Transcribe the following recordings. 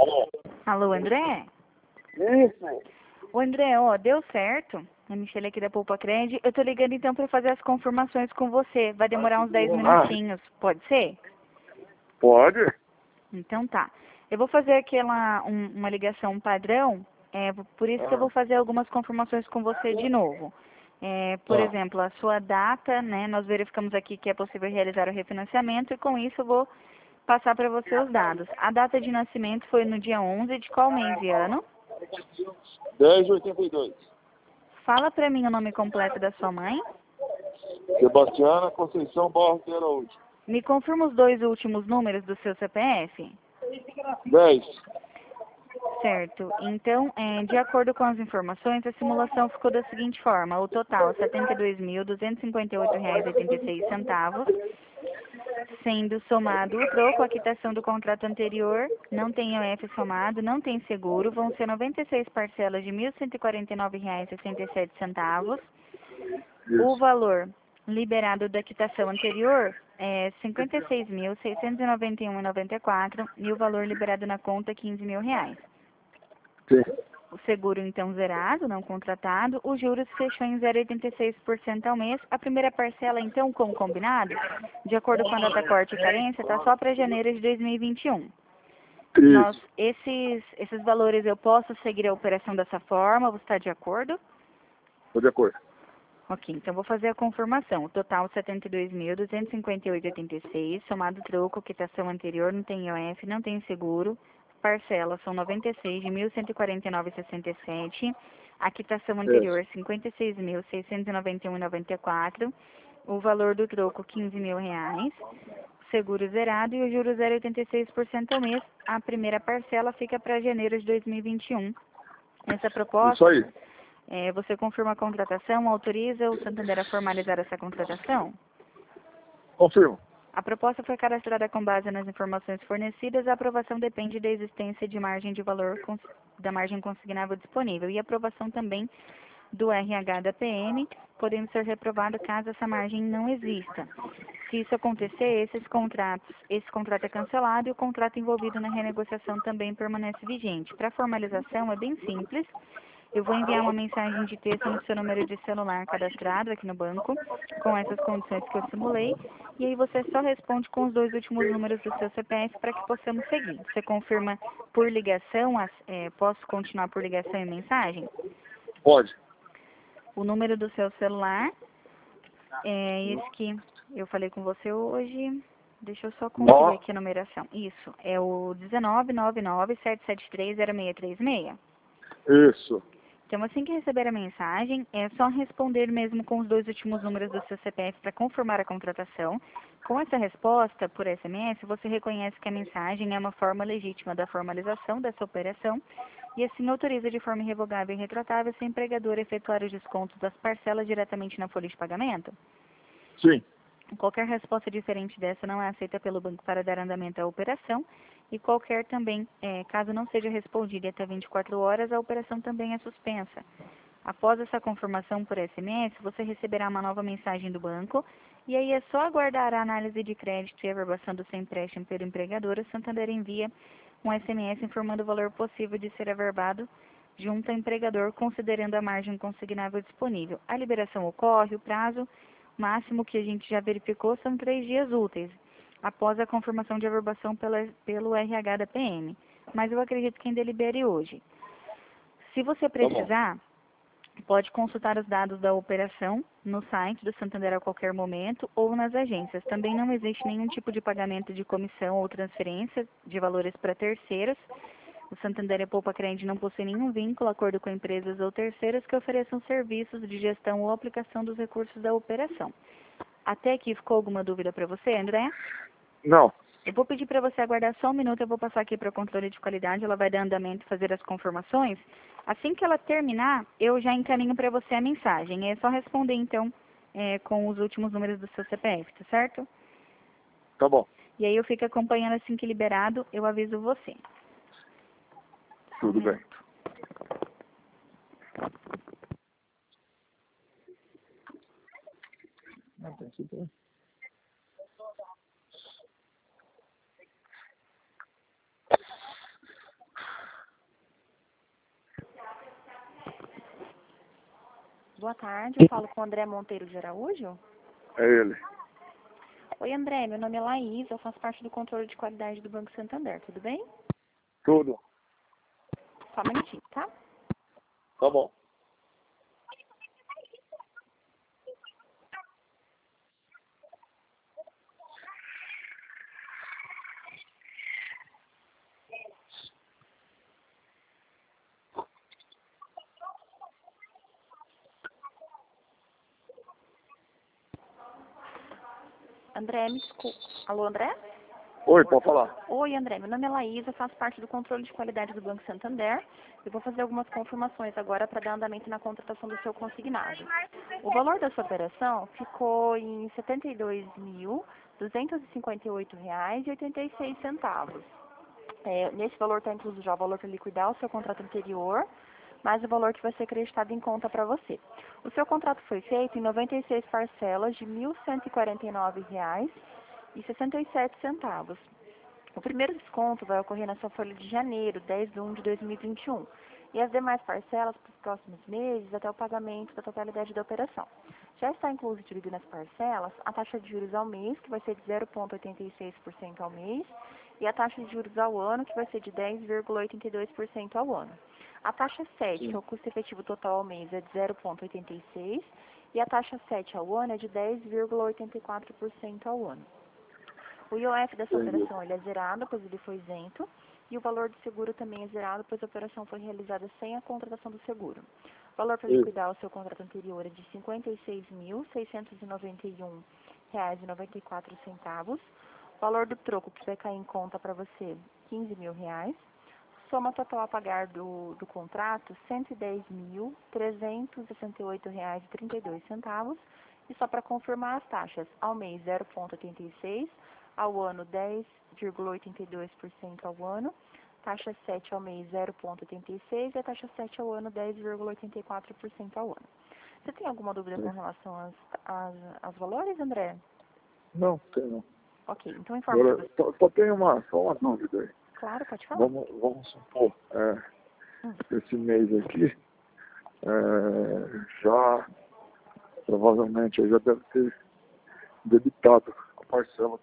Alô? Alô, André? Isso. O André, ó, deu certo. A Michelle aqui da Poupa Cred. Eu tô ligando então pra fazer as confirmações com você. Vai demorar uns 10 minutinhos. Pode ser? Pode? Então tá. Eu vou fazer aquela uma ligação padrão. Por isso que eu vou fazer algumas confirmações com você de novo. Por Tá. exemplo, a sua data, né? Nós verificamos aqui que é possível realizar o refinanciamento e com isso eu vou passar para você os dados. A data de nascimento foi no dia 11 de qual mês e ano? 10,82. Fala para mim o nome completo da sua mãe. Sebastiana Conceição Barros de Araújo. Me confirma os dois últimos números do seu CPF? 10. Certo. Então, de acordo com as informações, a simulação ficou da seguinte forma. O total, R$ 72.258,86, sendo somado o troco, a quitação do contrato anterior, não tem IOF somado, não tem seguro, vão ser 96 parcelas de R$ 1.149,67. O valor liberado da quitação anterior é R$ 56.691,94 e o valor liberado na conta R$ 15.000. Sim. O seguro, então, zerado, não contratado. Os juros fechou em 0,86% ao mês. A primeira parcela, então, como combinado, de acordo com a data corte e carência, está só para janeiro de 2021. Isso. Esses valores, eu posso seguir a operação dessa forma? Você está de acordo? Estou de acordo. Ok, então vou fazer a confirmação. O total, R$ 72.258,86, somado troco, quitação anterior, não tem IOF, não tem seguro. Parcelas são 96 de 1.149,67. A quitação anterior, R$ 56.691,94. O valor do troco, R$ 15.000. Seguro zerado e o juros 0,86% ao mês. A primeira parcela fica para janeiro de 2021. Essa Isso proposta, aí. você confirma a contratação, autoriza o Santander a formalizar essa contratação? Confirmo. A proposta foi cadastrada com base nas informações fornecidas. A aprovação depende da existência de margem de valor da margem consignável disponível e a aprovação também do RH da PM, podendo ser reprovado caso essa margem não exista. Se isso acontecer, esse contrato é cancelado e o contrato envolvido na renegociação também permanece vigente. Para formalização é bem simples. Eu vou enviar uma mensagem de texto no seu número de celular cadastrado aqui no banco, com essas condições que eu simulei, e aí você só responde com os dois últimos números do seu CPF para que possamos seguir. Você confirma por ligação, posso continuar por ligação e mensagem? Pode. O número do seu celular é esse que eu falei com você hoje. Deixa eu só conferir aqui a numeração. Isso, é o 19997730636. Isso. Então, assim que receber a mensagem, é só responder mesmo com os dois últimos números do seu CPF para confirmar a contratação. Com essa resposta por SMS, você reconhece que a mensagem é uma forma legítima da formalização dessa operação e assim autoriza de forma irrevogável e retratável seu empregador a efetuar os descontos das parcelas diretamente na folha de pagamento? Sim. Qualquer resposta diferente dessa não é aceita pelo banco para dar andamento à operação e qualquer também, caso não seja respondida até 24 horas, a operação também é suspensa. Após essa confirmação por SMS, você receberá uma nova mensagem do banco e aí é só aguardar a análise de crédito e averbação do seu empréstimo pelo empregador. O Santander envia um SMS informando o valor possível de ser averbado junto ao empregador, considerando a margem consignável disponível. A liberação ocorre, o prazo máximo que a gente já verificou são 3 dias úteis, após a confirmação de averbação pelo RH da PM. Mas eu acredito que ainda libere hoje. Se você precisar, pode consultar os dados da operação no site do Santander a qualquer momento ou nas agências. Também não existe nenhum tipo de pagamento de comissão ou transferência de valores para terceiros. O Santander e a Poupa Cred não possuem nenhum vínculo, acordo com empresas ou terceiros que ofereçam serviços de gestão ou aplicação dos recursos da operação. Até aqui ficou alguma dúvida para você, André? Não. Eu vou pedir para você aguardar só um minuto, eu vou passar aqui para o controle de qualidade, ela vai dar andamento e fazer as confirmações. Assim que ela terminar, eu já encaminho para você a mensagem. É só responder, então, com os últimos números do seu CPF, tá certo? Tá bom. E aí eu fico acompanhando assim que liberado, eu aviso você. Tudo bem. Não tem que Boa tarde, eu falo com o André Monteiro de Araújo. É ele. Oi, André, meu nome é Laís, eu faço parte do controle de qualidade do Banco Santander, tudo bem? Tudo. Só um minutinho, tá? Tá bom. André, me desculpa. Alô, André? Oi, pode falar. Oi, André, meu nome é Laís, eu faço parte do controle de qualidade do Banco Santander. Eu vou fazer algumas confirmações agora para dar andamento na contratação do seu consignado. O valor da sua operação ficou em R$ 72.258,86. Nesse valor está incluso já o valor para liquidar o seu contrato anterior, mais o valor que vai ser acreditado em conta para você. O seu contrato foi feito em 96 parcelas de R$ 1.149,67. O primeiro desconto vai ocorrer na sua folha de janeiro, 10/1 de 2021, e as demais parcelas para os próximos meses até o pagamento da totalidade da operação. Já está incluído nas parcelas a taxa de juros ao mês, que vai ser de 0,86% ao mês, e a taxa de juros ao ano, que vai ser de 10,82% ao ano. A taxa 7, que é o custo efetivo total ao mês, é de 0,86%, e a taxa 7 ao ano é de 10,84% ao ano. O IOF dessa operação ele é zerado, pois ele foi isento, e o valor do seguro também é zerado, pois a operação foi realizada sem a contratação do seguro. O valor para liquidar o seu contrato anterior é de R$ 56.691,94. O valor do troco que vai cair em conta para você, R$ 15.000. Soma total a pagar do contrato, R$ 110.368,32. E só para confirmar as taxas, ao mês 0,86%, ao ano 10,82% ao ano, taxa 7 ao mês 0,86% e a taxa 7 ao ano 10,84% ao ano. Você tem alguma dúvida com relação aos valores, André? Não, tem não. Ok, então informe para Agora, você. só tem só uma dúvida aí. Claro, pode falar. Vamos supor, esse mês aqui, já, provavelmente, eu já deve ter debitado a parcela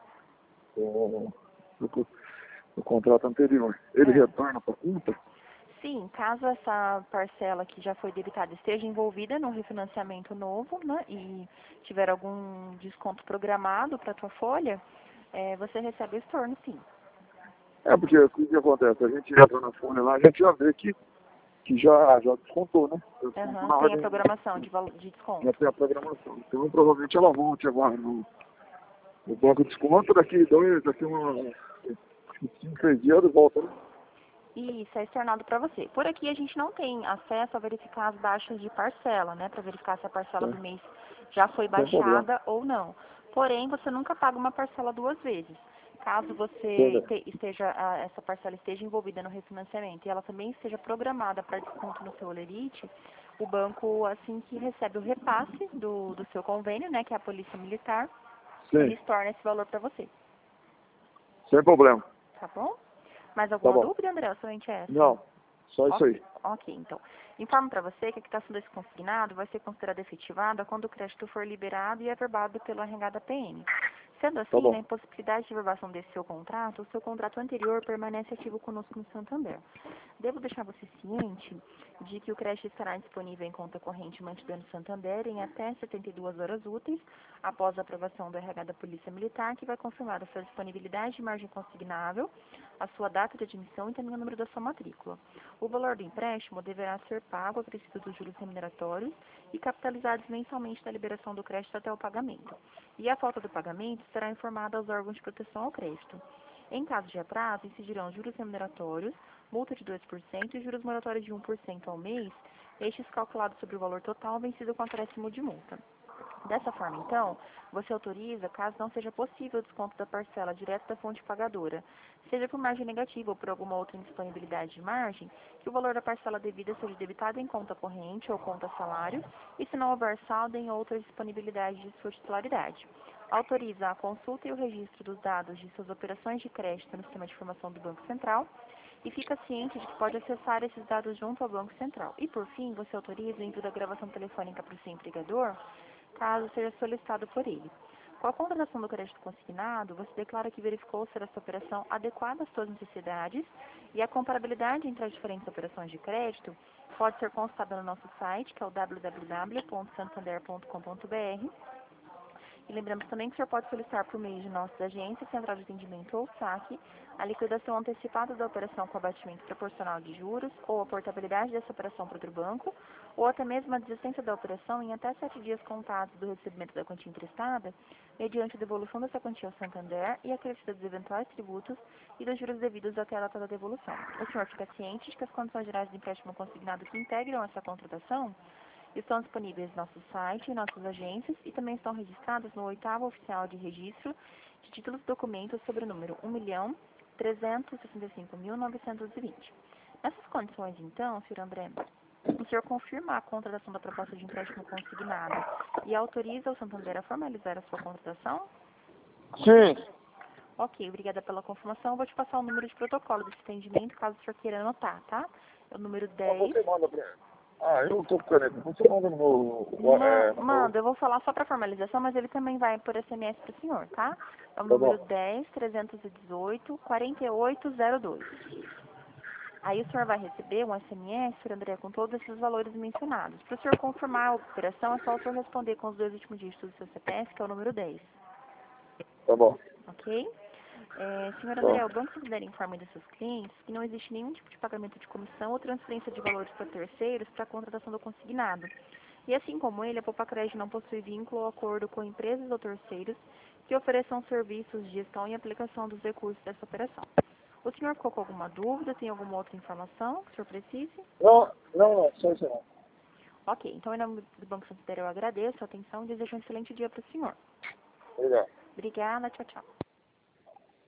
do contrato anterior. Ele retorna para a conta? Sim, caso essa parcela que já foi debitada esteja envolvida no refinanciamento novo, né, e tiver algum desconto programado para a tua folha, você recebe o estorno, sim. Porque o que acontece? A gente entra na folha lá, a gente já vê que já descontou, né? Tem a programação de desconto. Já tem a programação. Então, provavelmente ela volte agora no banco de desconto, daqui uns 5, 6 dias, ela volta, né? Isso, é externado para você. Por aqui a gente não tem acesso a verificar as baixas de parcela, né? Para verificar se a parcela do mês já foi baixada ou não. Porém, você nunca paga uma parcela duas vezes. Caso você essa parcela esteja envolvida no refinanciamento e ela também esteja programada para desconto no seu Olerite, o banco, assim que recebe o repasse do seu convênio, né? Que é a Polícia Militar, ele torna esse valor para você. Sem problema. Tá bom? Mais alguma dúvida, André? Ou somente essa? Não, só isso aí. Ok, então. Informo para você que a quitação desse consignado vai ser considerada efetivada quando o crédito for liberado e averbado pela arrengada PM. Sendo assim, na impossibilidade de averbação desse seu contrato, o seu contrato anterior permanece ativo conosco no Santander. Devo deixar você ciente de que o crédito estará disponível em conta corrente mantida no Santander em até 72 horas úteis após a aprovação do RH da Polícia Militar, que vai confirmar a sua disponibilidade de margem consignável, a sua data de admissão e também o número da sua matrícula. O valor do empréstimo deverá ser pago acrescido dos juros remuneratórios e capitalizados mensalmente na liberação do crédito até o pagamento. E a falta do pagamento será informada aos órgãos de proteção ao crédito. Em caso de atraso, incidirão juros remuneratórios, multa de 2% e juros moratórios de 1% ao mês, estes calculados sobre o valor total vencido com acréscimo de multa. Dessa forma, então, você autoriza, caso não seja possível o desconto da parcela direto da fonte pagadora, seja por margem negativa ou por alguma outra indisponibilidade de margem, que o valor da parcela devida seja debitado em conta corrente ou conta salário, e se não houver saldo em outra disponibilidade de sua titularidade. Autoriza a consulta e o registro dos dados de suas operações de crédito no sistema de informação do Banco Central e fica ciente de que pode acessar esses dados junto ao Banco Central. E, por fim, você autoriza o envio da gravação telefônica para o seu empregador, caso seja solicitado por ele. Com a contratação do crédito consignado, você declara que verificou ser essa operação adequada às suas necessidades e a comparabilidade entre as diferentes operações de crédito pode ser constatada no nosso site, que é o www.santander.com.br. E lembramos também que o senhor pode solicitar por meio de nossas agências, central de atendimento ou saque, a liquidação antecipada da operação com abatimento proporcional de juros, ou a portabilidade dessa operação para outro banco, ou até mesmo a desistência da operação em até 7 dias contados do recebimento da quantia emprestada, mediante a devolução dessa quantia ao Santander e a crédito dos eventuais tributos e dos juros devidos até a data da devolução. O senhor fica ciente de que as condições gerais de empréstimo consignado que integram essa contratação estão disponíveis no nosso site e nossas agências e também estão registradas no 8º oficial de registro de títulos e documentos sobre o número 1.365.920. Nessas condições, então, Sr. André, o senhor confirma a contratação da proposta de empréstimo consignado e autoriza o Santander a formalizar a sua contratação? Sim. Ok, obrigada pela confirmação. Eu vou te passar o número de protocolo desse atendimento, caso o senhor queira anotar, tá? É o número 10... Você manda pra... Ah, eu tô com caneta. Você manda no meu... Manda, eu vou falar só para formalização, mas ele também vai por SMS para o senhor, tá? É o Tá número bom. 10-318-4802. Aí o senhor vai receber um SMS, Sr. André, com todos esses valores mencionados. Para o senhor confirmar a operação, é só o senhor responder com os 2 últimos dígitos do seu CPF, que é o número 10. Tá bom. Ok? Senhor Tá. André, o Banco Santander informa dos seus clientes que não existe nenhum tipo de pagamento de comissão ou transferência de valores para terceiros para a contratação do consignado. E assim como ele, a Poupa-Crédito não possui vínculo ou acordo com empresas ou terceiros que ofereçam serviços de gestão e aplicação dos recursos dessa operação. O senhor ficou com alguma dúvida? Tem alguma outra informação que o senhor precise? Não, só isso não. Ok, então em nome do Banco Santander eu agradeço a atenção e desejo um excelente dia para o senhor. Obrigado. Obrigada, tchau, tchau.